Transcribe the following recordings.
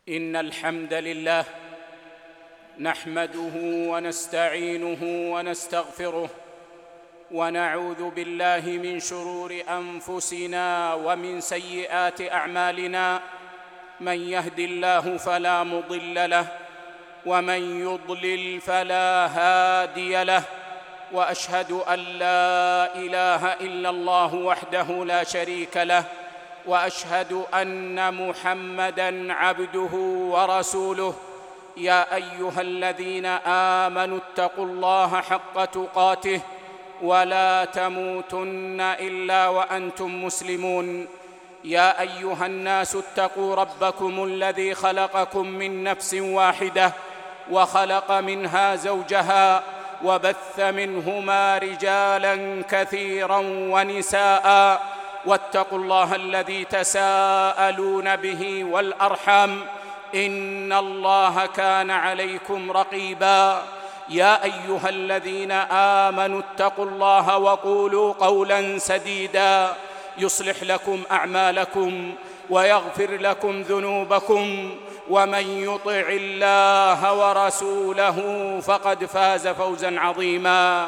إن الحمد لله نحمده ونستعينه ونستغفره ونعوذ بالله من شرور أنفسنا ومن سيئات أعمالنا. من يهد الله فلا مضل له ومن يضلل فلا هادي له، وأشهد أن لا إله إلا الله وحده لا شريك له، وأشهد أن محمدًا عبده ورسوله. يا أيها الذين آمنوا اتقوا الله حق تقاته ولا تموتن إلا وأنتم مسلمون. يا أيها الناس اتقوا ربكم الذي خلقكم من نفس واحدة وخلق منها زوجها وبث منهما رجالاً كثيراً ونساءً، واتقوا الله الذي تساءلون به والأرحام إن الله كان عليكم رقيباً. يا أيها الذين آمنوا اتقوا الله وقولوا قولاً سديداً يصلح لكم أعمالكم ويغفر لكم ذنوبكم، ومن يطع الله ورسوله فقد فاز فوزاً عظيماً.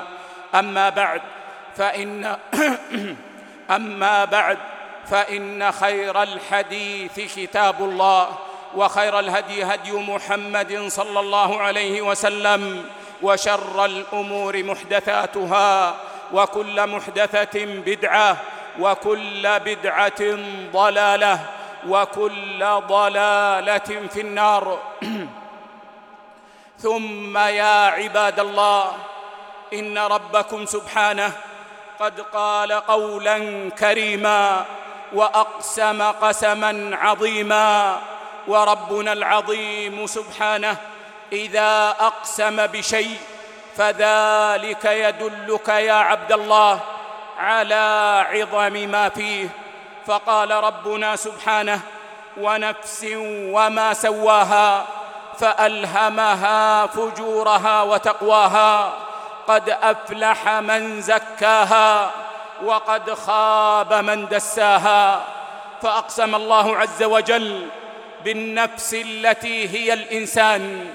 أما بعد فإن خير الحديث كتاب الله، وخير الهدي هدي محمد صلى الله عليه وسلم، وشر الأمور محدثاتها، وكل محدثة بدعة، وكل بدعة ضلالة، وكل ضلالة في النار. ثم يا عباد الله، إن ربكم سبحانه قد قال قولاً كريماً وأقسم قسماً عظيماً. وربنا العظيم سبحانه إذا أقسم بشيء فذلك يدلك يا عبد الله على عظم ما فيه. فقال ربنا سبحانه: ونفس وما سواها فألهمها فجورها وتقواها، قد أفلح من زكاها وقد خاب من دساها. فأقسم الله عز وجل بالنفس التي هي الإنسان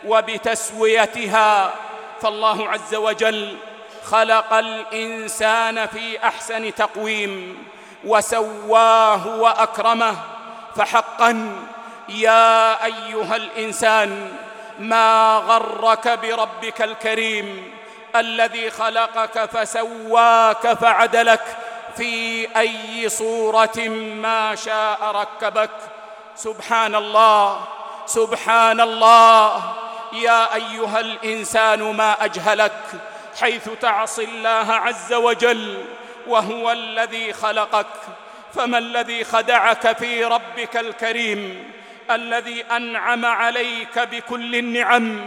وبتسويتها. فالله عز وجل خلق الإنسان في أحسن تقويم وسواه وأكرمه. فحقاً يا أيها الإنسان ما غرك بربك الكريم الذي خلقك فسواك فعدلك في أي صورة ما شاء ركبك. سبحان الله، سبحان الله. يا أيها الإنسان ما أجهلك حيث تعصي الله عز وجل وهو الذي خلقك. فما الذي خدعك في ربك الكريم الذي أنعم عليك بكل النعم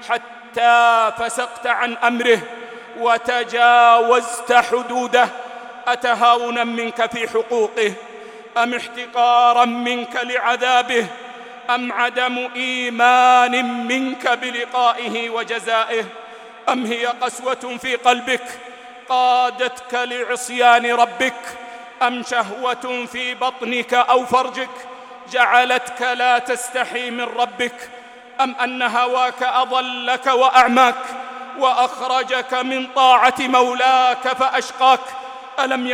حتى فسقت عن أمره وتجاوزت حدوده؟ أتهاونا منك في حقوقه، أم احتقارا منك لعذابه، أم عدم إيمان منك بلقائه وجزائه، أم هي قسوة في قلبك قادتك لعصيان ربك، أم شهوة في بطنك أو فرجك جعلتك لا تستحي من ربك، أم أن هواك أضلك وأعماك وأخرجك من طاعة مولاك فأشقاك؟ ألم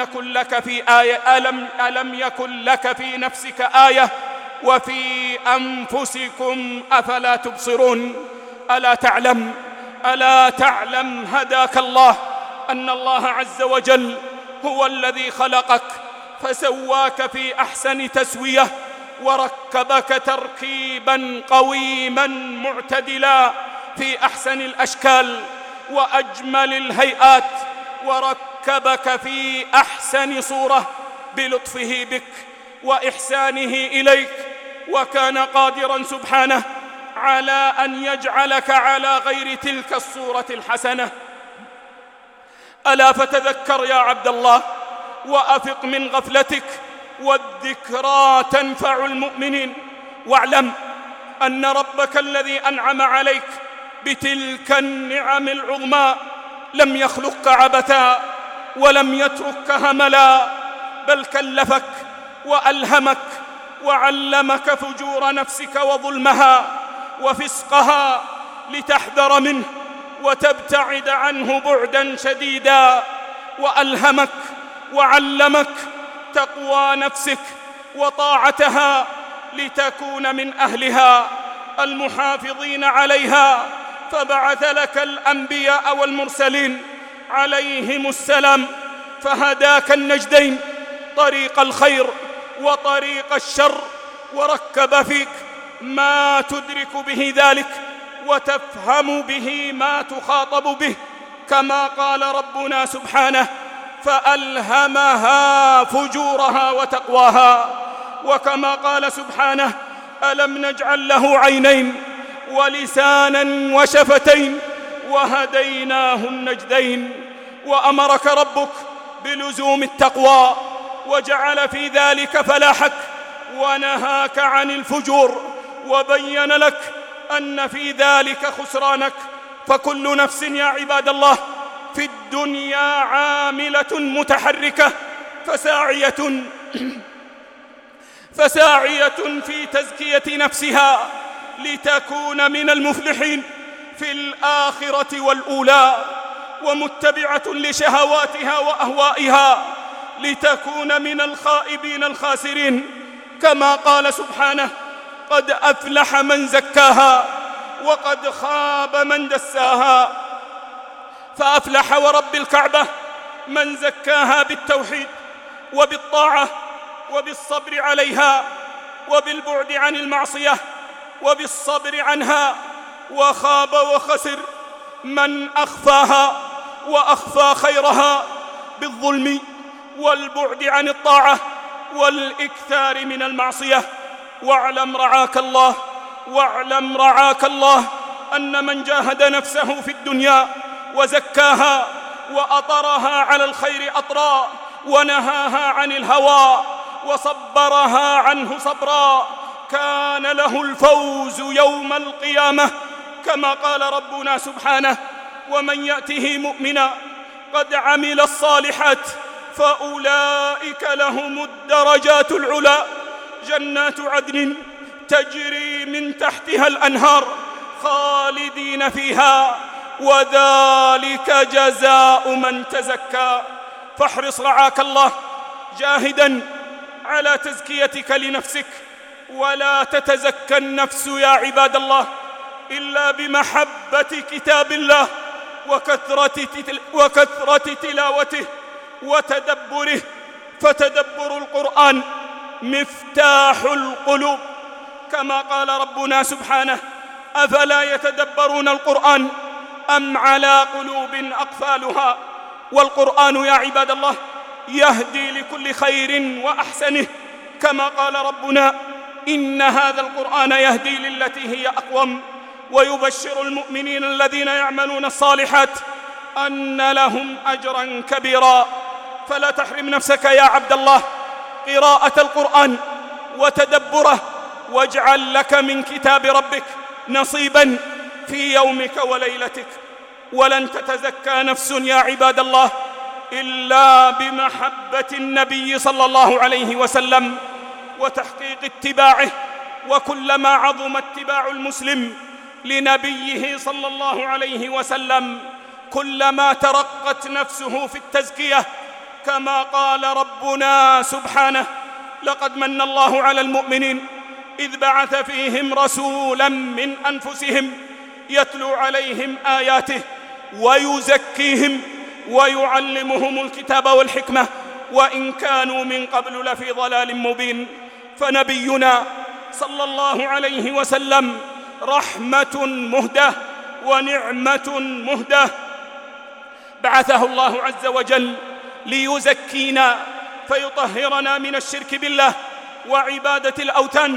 يكن لك في نفسك آية وفي أنفسكم أفلا تبصرون؟ ألا تعلم هداك الله أن الله عز وجل هو الذي خلقك فسواك في أحسن تسوية، وركبك تركيباً قويماً معتدلاً في أحسن الأشكال وأجمل الهيئات، وركبك في أحسن صورة بلطفه بك وإحسانه إليك، وكان قادراً سبحانه على أن يجعلك على غير تلك الصورة الحسنة. ألا فتذكر يا عبد الله وأفق من غفلتك، والذكرى تنفع المؤمنين. واعلم أن ربك الذي أنعم عليك بتلك النعم العظمى لم يخلقك عبثا ولم يتركك هملا، بل كلفك وألهمك وعلمك فجور نفسك وظلمها وفسقها لتحذر منه وتبتعد عنه بعدا شديدا، وألهمك وعلمك تقوى نفسك وطاعتها لتكون من أهلها المحافظين عليها، فبعث لك الأنبياء والمرسلين عليهم السلام، فهداك النجدين طريق الخير وطريق الشر، وركب فيك ما تدرك به ذلك وتفهم به ما تخاطب به، كما قال ربنا سبحانه: فألهمها فجورها وتقواها. وكما قال سبحانه: ألم نجعل له عينين ولسانا وشفتين وهديناه النجدين. وأمرك ربك بلزوم التقوى وجعل في ذلك فلاحك، ونهاك عن الفجور وبين لك أن في ذلك خسرانك. فكل نفس يا عباد الله في الدنيا عاملة متحركة فساعية في تزكية نفسها لتكون من المفلحين في الآخرة والأولى، ومتبعة لشهواتها وأهوائها لتكون من الخائبين الخاسرين، كما قال سبحانه: قد أفلح من زكاها وقد خاب من دساها. فأفلح ورب الكعبة من زكاها بالتوحيد وبالطاعة وبالصبر عليها وبالبعد عن المعصية وبالصبر عنها، وخاب وخسر من أخفاها وأخفى خيرها بالظلم والبعد عن الطاعة والإكثار من المعصية. واعلم رعاك الله أن من جاهد نفسه في الدنيا وزكاها وأطرها على الخير أطرا ونهاها عن الهوى وصبرها عنه صبرا كان له الفوز يوم القيامة، كما قال ربنا سبحانه: ومن يأته مؤمنا قد عمل الصالحات فأولئك لهم الدرجات العلى جنات عدن تجري من تحتها الأنهار خالدين فيها وذلك جزاء من تزكى. فاحرص رعاك الله جاهدا على تزكيتك لنفسك، ولا تتزكى النفس يا عباد الله إلا بمحبة كتاب الله وكثرة تلاوته وتدبره، فتدبر القرآن مفتاح القلوب، كما قال ربنا سبحانه: أفلا يتدبرون القرآن أم على قلوب أقفالها. والقرآن يا عباد الله يهدي لكل خير وأحسنه، كما قال ربنا: إن هذا القرآن يهدي للتي هي أقوم ويبشر المؤمنين الذين يعملون الصالحات أن لهم أجرا كبيرا. فلا تحرم نفسك يا عبد الله قراءة القرآن وتدبره، واجعل لك من كتاب ربك نصيبا في يومك وليلتك. ولن تتزكى نفس يا عباد الله إلا بمحبة النبي صلى الله عليه وسلم وتحقيق اتباعه، وكلما عظم اتباع المسلم لنبيه صلى الله عليه وسلم كلما ترقت نفسه في التزكية، كما قال ربنا سبحانه: لقد من الله على المؤمنين إذ بعث فيهم رسولا من أنفسهم يتلو عليهم آياته ويزكيهم ويعلمهم الكتاب والحكمة وإن كانوا من قبل لفي ضلال مبين. فنبينا صلى الله عليه وسلم رحمة مهدة ونعمة مهدة، بعثه الله عز وجل ليزكينا فيطهرنا من الشرك بالله وعبادة الأوثان،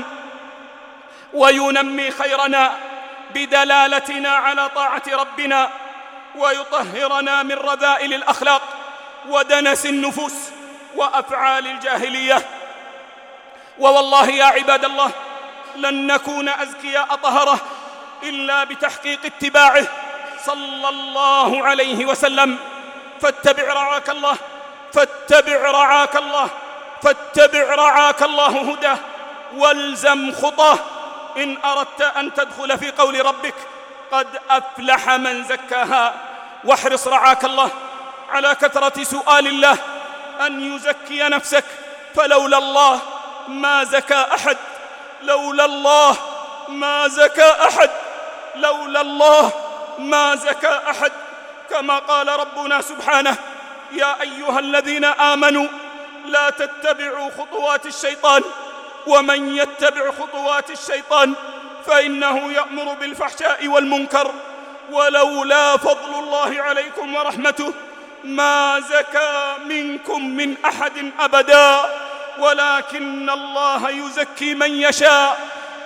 وينمي خيرنا بدلالتنا على طاعة ربنا، ويطهرنا من رذائل الأخلاق ودنس النفوس وأفعال الجاهلية. ووالله يا عباد الله لن نكون أزكياء طهرة إلا بتحقيق اتباعه صلى الله عليه وسلم. فاتبع رعاك الله هداه والزم خطاه إن أردت أن تدخل في قول ربك قد أفلح من زكاها. واحرص رعاك الله على كثرة سؤال الله أن يزكي نفسك، فلولا الله ما زكى أحد، لولا الله ما زكى أحد، لولا الله ما زكى أحد. كما قال ربنا سبحانه: يا أيها الذين آمنوا لا تتبعوا خطوات الشيطان، ومن يتبع خطوات الشيطان فإنه يأمر بالفحشاء والمنكر، ولولا فضل الله عليكم ورحمته ما زكى منكم من أحد أبدا، ولكن الله يزكي من يشاء،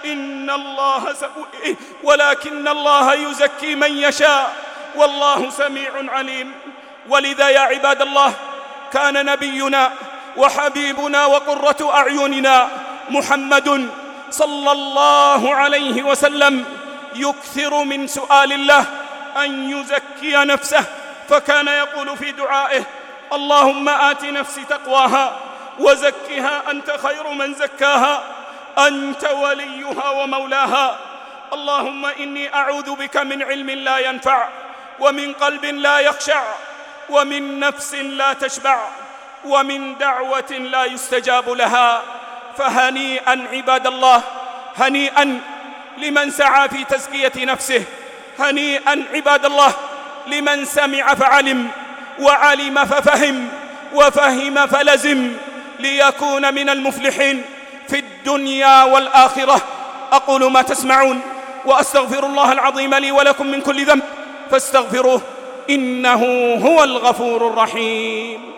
ولكن الله يزكي من يشاء، والله سميع عليم. ولذا يا عباد الله، كان نبينا وحبيبنا وقرة أعيننا محمد صلى الله عليه وسلم يكثر من سؤال الله أن يزكي نفسه، فكان يقول في دعائه: اللهم آت نفسي تقواها وزكها أنت خير من زكاها، أنت وليها ومولاها. اللهم إني أعوذ بك من علم لا ينفع، ومن قلب لا يخشع، ومن نفس لا تشبع، ومن دعوة لا يستجاب لها. فهنيئا عباد الله، هنيئا لمن سعى في تزكية نفسه، هنيئا عباد الله لمن سمع فعلم، وعلم ففهم، وفهم فلزم، ليكون من المفلحين في الدنيا والآخرة. أقول ما تسمعون، وأستغفر الله العظيم لي ولكم من كل ذنب، فاستغفروه إنه هو الغفور الرحيم.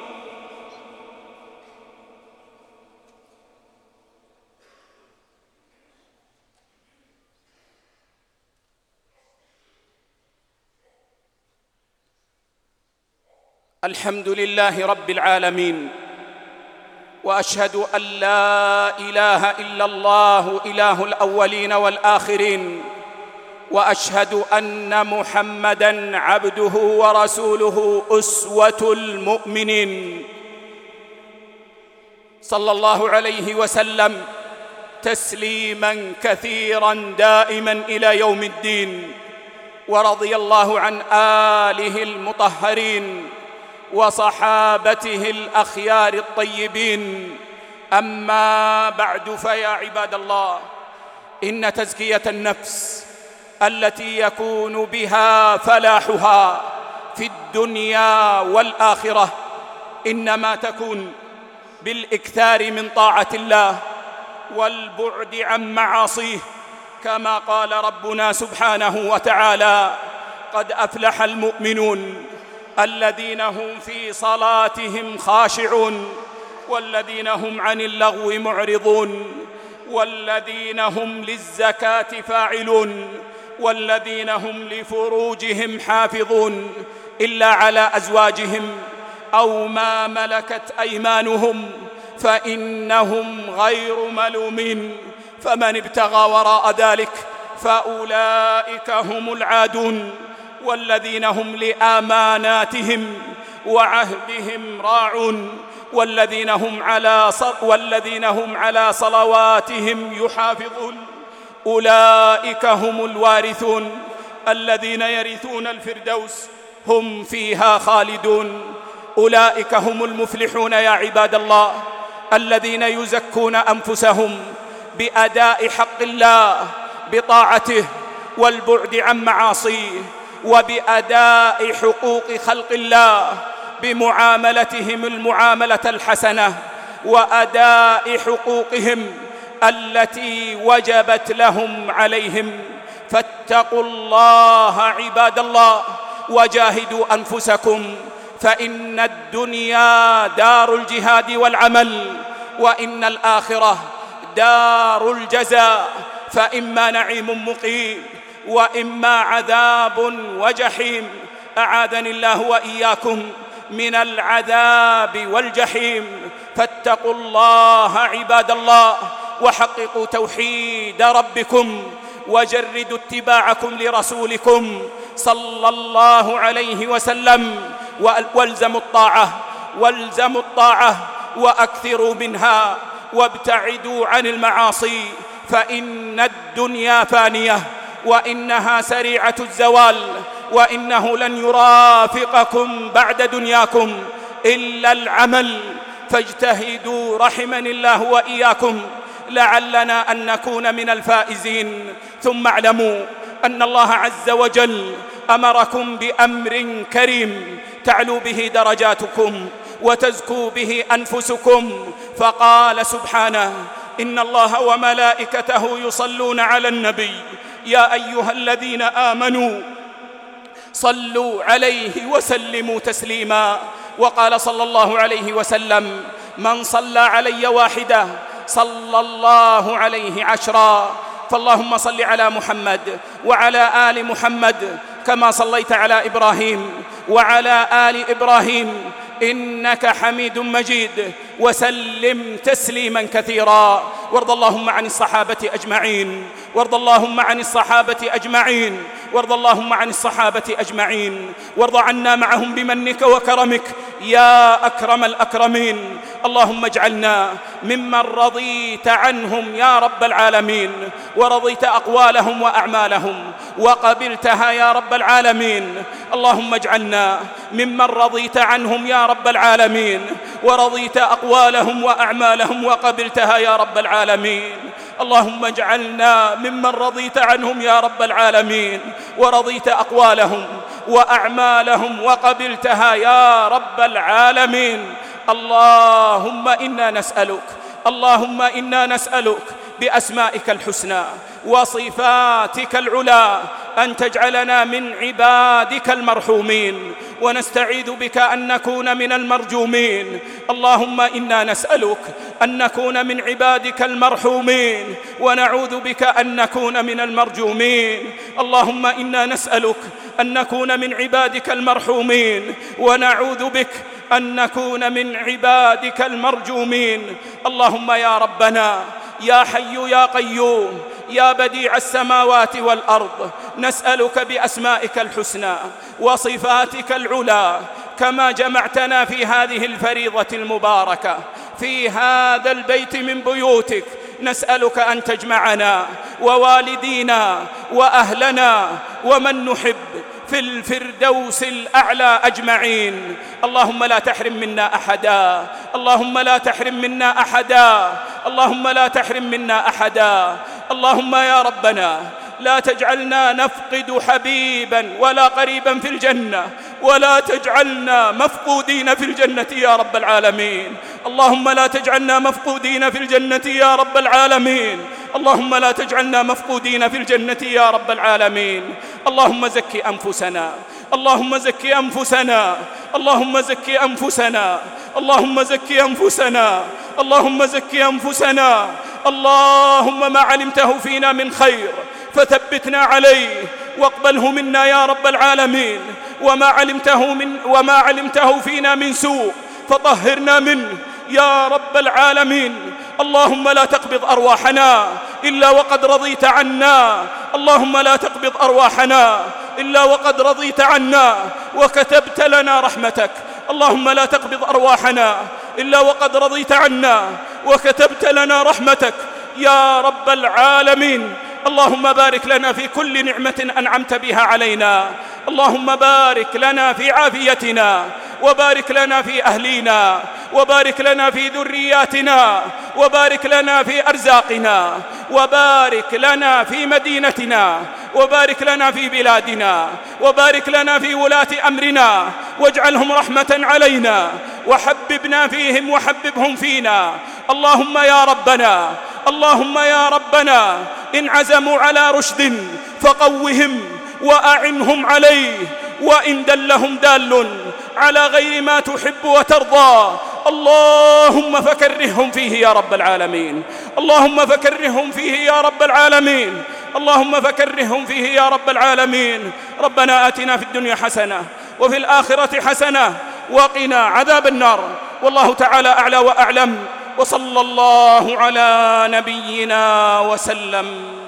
الحمد لله رب العالمين، وأشهد أن لا إله إلا الله إله الأولين والآخرين، وأشهد أن محمدًا عبده ورسوله أسوة المؤمنين، صلى الله عليه وسلم تسليماً كثيراً دائماً إلى يوم الدين. ورضي الله عن آله المطهرين وصحابته الأخيار الطيبين. أما بعد، فيا عباد الله، إن تزكية النفس التي يكون بها فلاحها في الدنيا والآخرة إنما تكون بالإكثار من طاعة الله والبعد عن معاصيه، كما قال ربنا سبحانه وتعالى: قد أفلح المؤمنون الذين هم في صلاتهم خاشعون، والذين هم عن اللغو معرضون، والذين هم للزكاة فاعلون، والذين هم لفروجهم حافظون إلا على أزواجهم أو ما ملكت أيمانهم فإنهم غير ملومين، فمن ابتغى وراء ذلك فأولئك هم العادون. والذين هم لأماناتهم وعهدهم راعون، والذين هم على صلواتهم يحافظون. أولئك هم الوارثون الذين يرثون الفردوس هم فيها خالدون. أولئك هم المفلحون يا عباد الله، الذين يزكون أنفسهم بأداء حق الله بطاعته والبعد عن معاصيه، وبأداء حقوق خلق الله بمعاملتهم المعاملة الحسنة، وأداء حقوقهم التي وجبت لهم عليهم. فاتقوا الله عباد الله، وجاهدوا أنفسكم، فإن الدنيا دار الجهاد والعمل، وإن الآخرة دار الجزاء، فإما نعيم مقيم وإما عذاب وجحيم. أعاذني الله وإياكم من العذاب والجحيم. فاتقوا الله عباد الله، وحققوا توحيد ربكم، وجردوا اتباعكم لرسولكم صلى الله عليه وسلم، والزموا الطاعة وأكثروا منها. وابتعدوا عن المعاصي، فإن الدنيا فانية وإنها سريعة الزوال، وإنه لن يرافقكم بعد دنياكم إلا العمل، فاجتهدوا رحمني الله وإياكم لعلنا أن نكون من الفائزين. ثم اعلموا أن الله عز وجل أمركم بأمر كريم تعلو به درجاتكم وتزكو به أنفسكم، فقال سبحانه: إن الله وملائكته يصلون على النبي يا أيها الذين آمنوا صلوا عليه وسلموا تسليما. وقال صلى الله عليه وسلم: من صلى علي واحدة صلى الله عليه 10. فاللهم صل على محمد وعلى آل محمد كما صليت على إبراهيم وعلى آل إبراهيم إنك حميد مجيد، وسلم تسليما كثيرا. وارض اللهم عن الصحابة أجمعين، وارض اللهم عن الصحابة أجمعين، وارض اللهم عن الصحابة أجمعين، وارض عنا معهم بمنك وكرمك يا أكرم الأكرمين. اللهم اجعلنا ممن رضيت عنهم يا رب العالمين، ورضيت أقوالهم وأعمالهم وقبلتها يا رب العالمين. اللهم اجعلنا ممن رضيت عنهم يا رب العالمين، ورضيت أقوالهم وأعمالهم وقبلتها يا رب العالمين. اللهم اجعلنا ممن رضيت عنهم يا رب العالمين، ورضيت أقوالهم وأعمالهم وقبلتها يا رب العالمين. اللهم إنا نسألك بأسمائك الحسنى وصفاتك العلى أن تجعلنا من عبادك المرحومين، ونستعيذ بك أن نكون من المرجومين. اللهم إنا نسألك أن نكون من عبادك المرحومين، ونعوذ بك أن نكون من المرجومين. اللهم إنا نسألك أن نكون من عبادك المرحومين، ونعوذ بك أن نكون من عبادك المرجومين. اللهم يا ربنا يا حي يا قيوم يا بديع السماوات والأرض، نسألك بأسمائك الحسنى وصفاتك العلى كما جمعتنا في هذه الفريضة المباركة في هذا البيت من بيوتك، نسألك أن تجمعنا ووالدينا وأهلنا ومن نحب في الفردوس الأعلى أجمعين. اللهم لا تحرم منا أحدا، اللهم لا تحرم منا أحدا، اللهم لا تحرم منا أحدا. اللهم يا ربنا لا تجعلنا نفقد حبيبا ولا قريبا في الجنة، ولا تجعلنا مفقودين في الجنة يا رب العالمين. اللهم لا تجعلنا مفقودين في الجنة يا رب العالمين. اللهم لا تجعلنا مفقودين في الجنة يا رب العالمين. اللهم زكي أنفسنا، اللهم زكي أنفسنا، اللهم زكي أنفسنا، اللهم زكي أنفسنا، اللهم زكي أنفسنا. اللهم ما علمته فينا من خير فثبتنا عليه واقبله منا يا رب العالمين، وما علمته فينا من سوء فطهرنا منه يا رب العالمين. اللهم لا تقبض أرواحنا إلا وقد رضيت عنا، اللهم لا تقبض أرواحنا إلا وقد رضيت عنا وكتبت لنا رحمتك. اللهم لا تقبض أرواحنا إلا وقد رضيت عنا وكتبت لنا رحمتك يا رب العالمين. اللهم بارك لنا في كل نعمة أنعمت بها علينا، اللهم بارك لنا في عافيتنا، وبارك لنا في أهلينا، وبارك لنا في ذرياتنا، وبارك لنا في أرزاقنا، وبارك لنا في مدينتنا، وبارك لنا في بلادنا، وبارك لنا في ولاة أمرنا، واجعلهم رحمة علينا، وحببنا فيهم وحببهم فينا. اللهم يا ربنا، اللهم يا ربنا إن عزموا على رشد فقوهم وأعنهم عليه، وإن دلهم دال على غير ما تحب وترضى اللهم فكرههم فيه يا رب العالمين، اللهم فكرههم فيه يا رب العالمين، اللهم فكرههم فيه يا رب العالمين. ربنا آتنا في الدنيا حسنة وفي الآخرة حسنة وقنا عذاب النار. والله تعالى أعلى وأعلم، وصلى الله على نبينا وسلم.